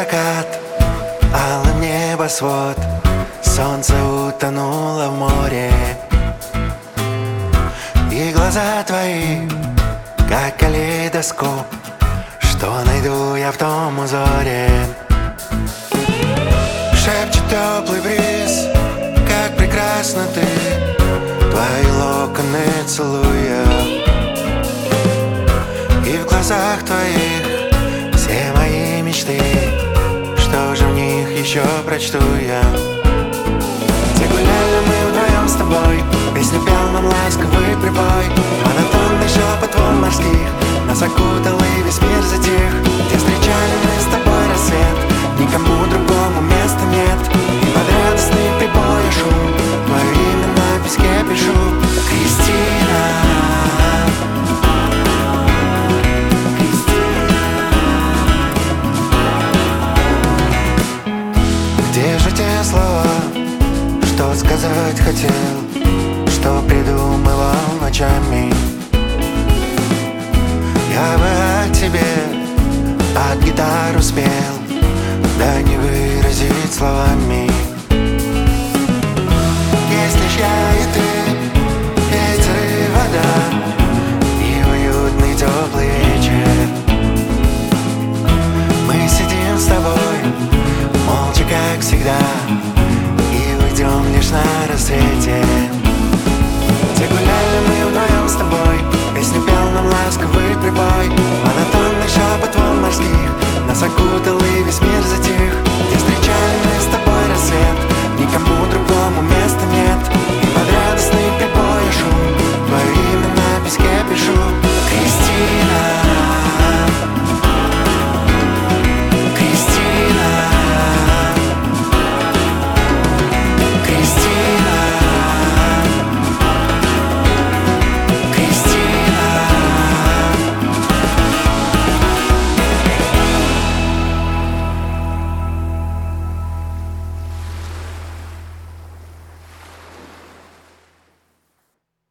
закат, алым небосвод, солнце утонуло в море. И глаза твои, как калейдоскоп, что найду я в том узоре. Шепчет теплый бриз, как прекрасна ты, твои локоны целуя. И в глазах твоих все мои мечты, что же в них еще прочту я? Где гуляли мы вдвоем с тобой, песню пел нам ласковый прибой, монотонный шепот волн морских нас окутал и весь мир затих. Где встречали мы с тобой рассвет, никому другому места нет, и под радостный прибой шум твое имя на песке пишу. Кристина, где же те слова, что сказать хотел, что придумывал ночами? Я бы о тебе под гитару спел, да не выразить словами. Есть лишь я и ты,